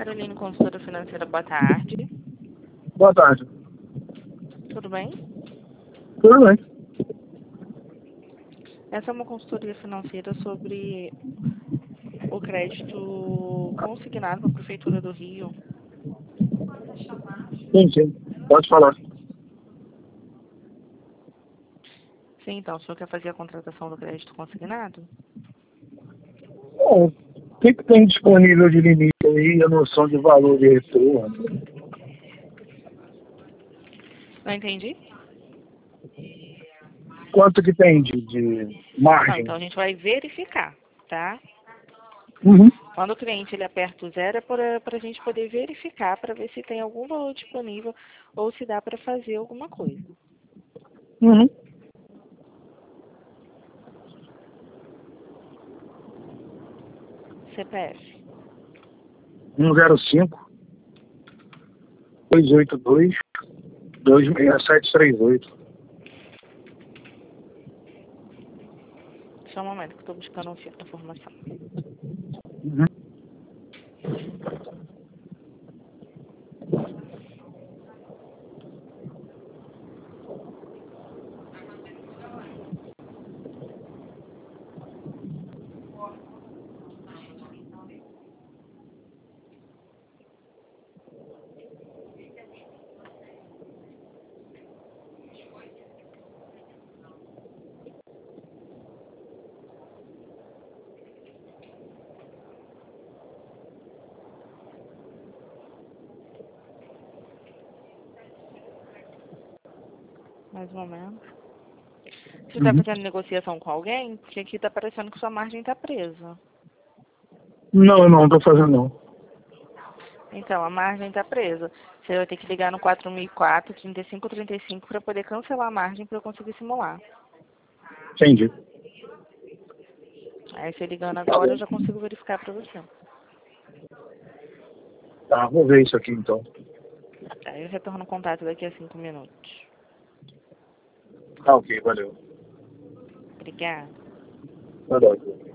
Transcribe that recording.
Caroline, consultora financeira, boa tarde. Boa tarde. Tudo bem? Tudo bem. Essa é uma consultoria financeira sobre o crédito consignado para a Prefeitura do Rio. Sim. Pode falar. Sim, então, o senhor quer fazer a contratação do crédito consignado? Bom, o que tem disponível de limite aí, a noção de valor de retorno? Não entendi? Quanto que tem de Não, margem? então a gente vai verificar, tá? Uhum. Quando o cliente ele aperta o zero, é para a gente poder verificar, para ver se tem algum valor disponível ou se dá para fazer alguma coisa. Uhum. CPF. 105 282 26738. Só um momento que eu estou buscando a informação. Uhum. Mais um momento. Você está fazendo negociação com alguém? Porque aqui está parecendo que sua margem está presa. Não estou fazendo não. Então, a margem está presa. Você vai ter que ligar no 4004 3535 para poder cancelar a margem para eu conseguir simular. Entendi. Aí você ligando agora eu já consigo verificar para você. Tá, vou ver isso aqui então. Aí eu retorno o contato daqui a 5 minutos. Tá, ok, valeu. Obrigada. Valeu.